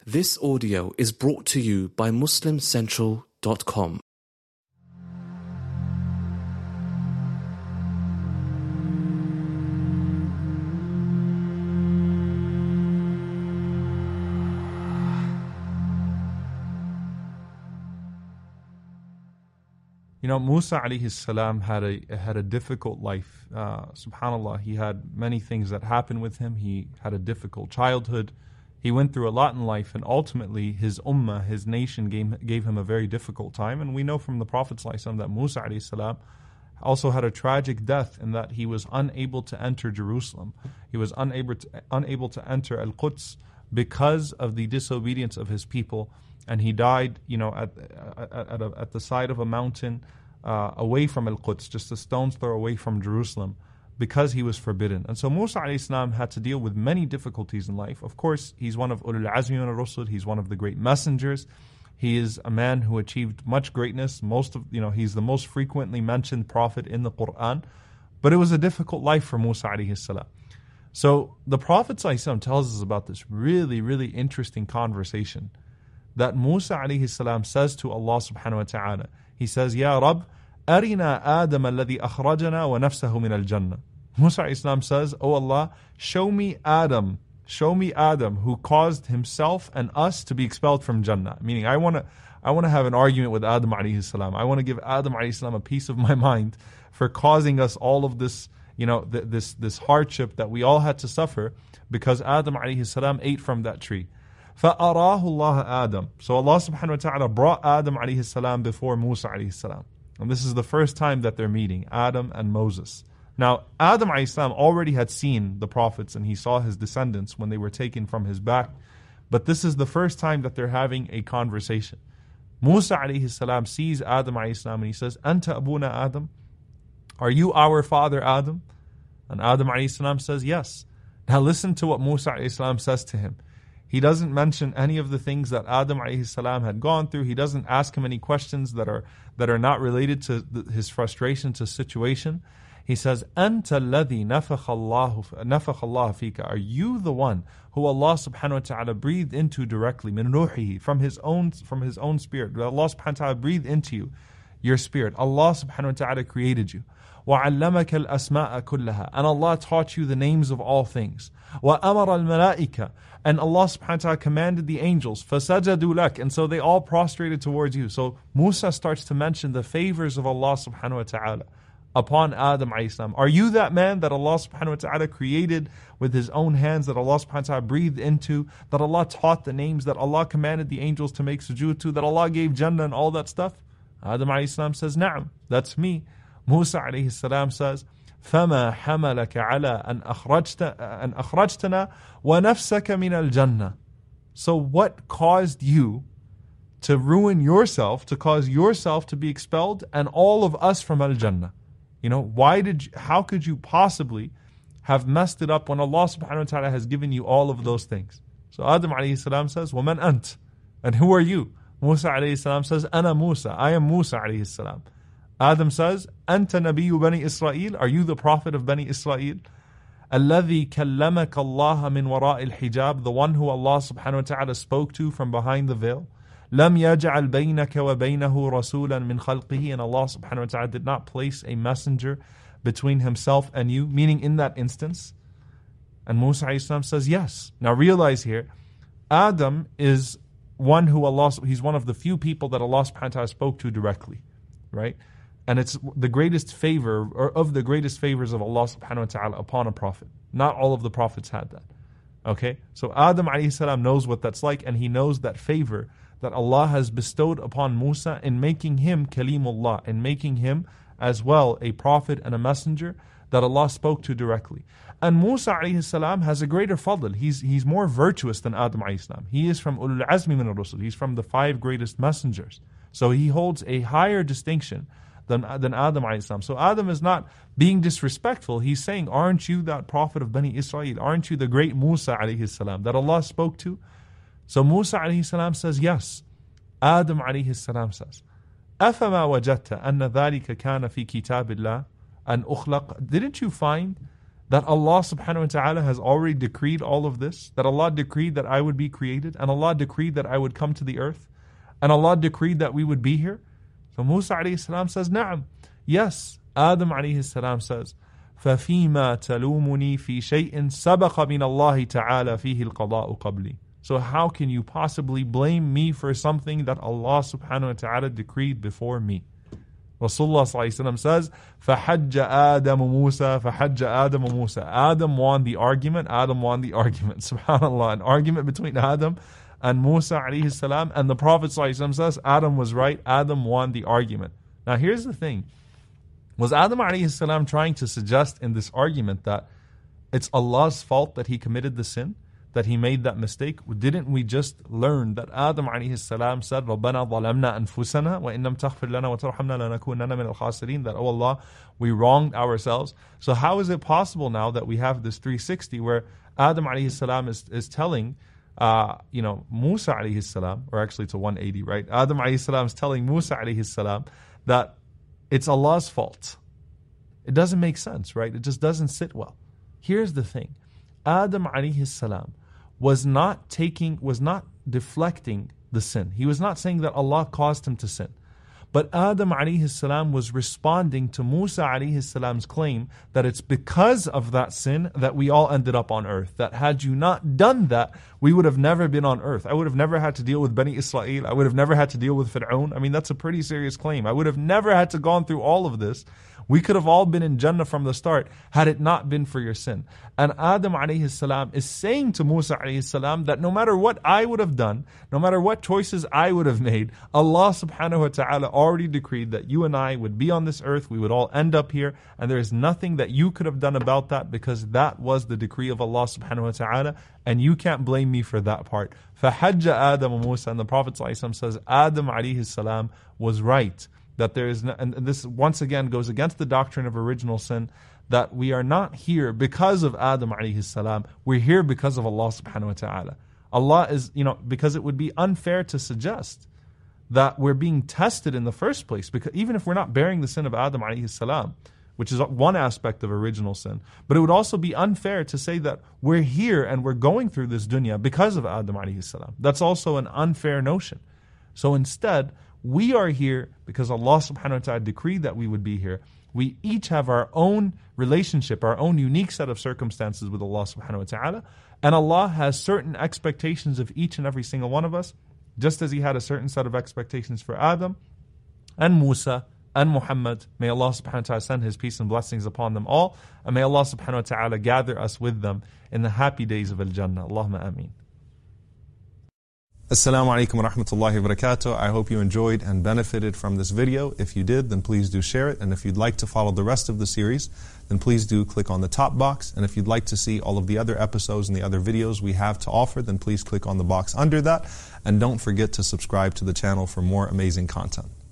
This audio is brought to you by MuslimCentral.com. You know, Musa alayhi salam had a difficult life. SubhanAllah, he had many things that happened with him. He had a difficult childhood. He went through a lot in life, and ultimately his ummah, his nation, gave him a very difficult time. And we know from the Prophet ﷺ that Musa alayhi salam also had a tragic death in that he was unable to enter Jerusalem. He was unable to enter Al-Quds because of the disobedience of his people. And he died, you know, at the side of a mountain away from Al-Quds, just a stone's throw away from Jerusalem, because he was forbidden. And so Musa alayhi salam had to deal with many difficulties in life. Of course, he's one of Ulul Azmi min ar-Rusul. He's one of the great messengers. He is a man who achieved much greatness. He's the most frequently mentioned prophet in the Quran. But it was a difficult life for Musa alayhi salam. So the Prophet ﷺ tells us about this really, really interesting conversation that Musa alayhi salam says to Allah subhanahu wa ta'ala. He says, Ya Rabb, أرنا آدم الذي أخرجنا ونفسه من الجنة. Musa alayhi salam says, Oh Allah, show me Adam who caused himself and us to be expelled from Jannah. Meaning, I want to have an argument with Adam alayhi salam. I want to give Adam alayhi salam a piece of my mind for causing us all of this, you know, this hardship that we all had to suffer because Adam alayhi salam ate from that tree. فَأَرَاهُ اللَّهُ Adam. So Allah subhanahu wa ta'ala brought Adam alayhi salam before Musa alayhi salam. And this is the first time that they're meeting, Adam and Moses. Now, Adam alayhi salam already had seen the prophets and he saw his descendants when they were taken from his back. But this is the first time that they're having a conversation. Musa alayhi salam sees Adam alayhi salam and he says, Anta abuna Adam? Are you our father Adam? And Adam alayhi salam says, yes. Now listen to what Musa alayhi salam says to him. He doesn't mention any of the things that Adam alayhi salam had gone through. He doesn't ask him any questions that are not related to his frustration, to situation. He says, Anta alladhi nafakha Allah fika. Are you the one who Allah subhanahu wa ta'ala breathed into directly, min ruhihi, from his own spirit? Allah subhanahu wa ta'ala breathed into you, your spirit. Allah subhanahu wa ta'ala created you. وَعَلَّمَكَ الْأَسْمَاءَ كُلَّهَا. And Allah taught you the names of all things. وَأَمَرَ الْمَلَائِكَ. And Allah subhanahu wa ta'ala commanded the angels, فَسَجَدُوا لَكَ. And so they all prostrated towards you. So Musa starts to mention the favors of Allah subhanahu wa ta'ala upon Adam alayhi salam. Are you that man that Allah subhanahu wa ta'ala created with his own hands, that Allah subhanahu wa ta'ala breathed into, that Allah taught the names, that Allah commanded the angels to make sujood to, that Allah gave Jannah and all that stuff? Adam alayhi salam says, Na'am, that's me. Musa alayhi salam says, فَمَا حَمَلَكَ عَلَىٰ أَنْ أَخْرَجْتَنَا وَنَفْسَكَ مِنَ الْجَنَّةِ. So what caused you to ruin yourself, to cause yourself to be expelled and all of us from Al-Jannah? You know, how could you possibly have messed it up when Allah subhanahu wa ta'ala has given you all of those things? So Adam alayhi salam says, وَمَنْ أَنْتَ? And who are you? Musa alayhi salam says, أَنَا Musa. I am Musa alayhi salam. Adam says, أنت نبي بني إسرائيل? Are you the prophet of Bani Israel? الذي كلمك الله من وراء الحجاب, the one who Allah subhanahu wa ta'ala spoke to from behind the veil. لم يجعل بينك وبينه رسولا من خلقه. And Allah subhanahu wa ta'ala did not place a messenger between himself and you, meaning in that instance. And Musa alayhi salam says, yes. Now realize here, Adam is one who he's one of the few people that Allah subhanahu wa ta'ala spoke to directly, right? And it's the greatest favor, or of the greatest favors of Allah subhanahu wa ta'ala upon a prophet. Not all of the prophets had that. Okay? So Adam alayhi salam knows what that's like, and he knows that favor that Allah has bestowed upon Musa in making him Kalimullah, in making him as well a prophet and a messenger that Allah spoke to directly. And Musa alayhi salam has a greater fadl. He's more virtuous than Adam alayhi salam. He is from Ulul Azmi min ar-Rusul. He's from the 5 greatest messengers. So he holds a higher distinction than Adam alayhi salam. So Adam is not being disrespectful. He's saying, aren't you that prophet of Bani Israel? Aren't you the great Musa alayhi salam that Allah spoke to? So Musa alayhi salam says, yes. Adam alayhi salam says, أَفَمَا وَجَدْتَ أَنَّ ذَلِكَ كَانَ فِي كِتَابِ اللَّهِ أَنْ أُخْلَقَ. Didn't you find that Allah subhanahu wa ta'ala has already decreed all of this, that Allah decreed that I would be created, and Allah decreed that I would come to the earth, and Allah decreed that we would be here? So Musa alayhi salam says, Na'am, yes. Adam alayhi salam says, فَفِيمَا تَلُومُنِي فِي شَيْءٍ سَبَقَ مِنَ اللَّهِ تَعَالَى فِيهِ الْقَضَاءُ قَبْلِي. So how can you possibly blame me for something that Allah subhanahu wa ta'ala decreed before me? Rasulullah sallallahu alayhi wa sallam says, فَحَجَّ آدَمُ مُوسَى فَحَجَّ آدَمُ مُوسَى. Adam won the argument, Adam won the argument. SubhanAllah, an argument between Adam and Musa alayhi salam, and the Prophet sallallahu alayhi wa sallam says, Adam was right, Adam won the argument. Now here's the thing. Was Adam alayhi salam trying to suggest in this argument that it's Allah's fault that he committed the sin, that he made that mistake? Didn't we just learn that Adam alayhi salam said, رَبَّنَا ظَلَمْنَا أَنفُسَنَا وَإِن لَمْ تَغْفِرْ لَنَا وَتَرْحَمْنَا لَنَكُونَنَّ مِنَ الْخَاسِرِينَ, that, oh Allah, we wronged ourselves. So how is it possible now that we have this 360 where Adam alayhi salam is telling Musa alayhi salam, or actually it's a 180, right? Adam alayhi salam is telling Musa alayhi salam that it's Allah's fault. It doesn't make sense, right? It just doesn't sit well. Here's the thing. Adam alayhi salam was not deflecting the sin. He was not saying that Allah caused him to sin. But Adam alayhi salam was responding to Musa alayhi salam's claim that it's because of that sin that we all ended up on earth. That had you not done that, we would have never been on earth. I would have never had to deal with Bani Israel. I would have never had to deal with Fir'aun. I mean, that's a pretty serious claim. I would have never had to gone through all of this. We could have all been in Jannah from the start had it not been for your sin. And Adam alayhi salam is saying to Musa alayhi salam that no matter what I would have done, no matter what choices I would have made, Allah subhanahu wa ta'ala already decreed that you and I would be on this earth, we would all end up here, and there is nothing that you could have done about that because that was the decree of Allah subhanahu wa ta'ala, and you can't blame me for that part. فَحَجَّ آدَمُ مُوسَى, and the Prophet ﷺ says Adam alayhi salam was right. That there is, and this once again goes against the doctrine of original sin, that we are not here because of Adam alayhi salam. We're here because of Allah subhanahu wa ta'ala. Allah is, because it would be unfair to suggest that we're being tested in the first place, because even if we're not bearing the sin of Adam alayhi salam, which is one aspect of original sin, but it would also be unfair to say that we're here and we're going through this dunya because of Adam alayhi salam. That's also an unfair notion. So instead, we are here because Allah subhanahu wa ta'ala decreed that we would be here. We each have our own relationship, our own unique set of circumstances with Allah subhanahu wa ta'ala. And Allah has certain expectations of each and every single one of us, just as He had a certain set of expectations for Adam and Musa and Muhammad. May Allah subhanahu wa ta'ala send His peace and blessings upon them all. And may Allah subhanahu wa ta'ala gather us with them in the happy days of Al-Jannah. Allahumma ameen. Assalamu alaikum wa rahmatullahi wa barakatuh. I hope you enjoyed and benefited from this video. If you did, then please do share it. And if you'd like to follow the rest of the series, then please do click on the top box. And if you'd like to see all of the other episodes and the other videos we have to offer, then please click on the box under that. And don't forget to subscribe to the channel for more amazing content.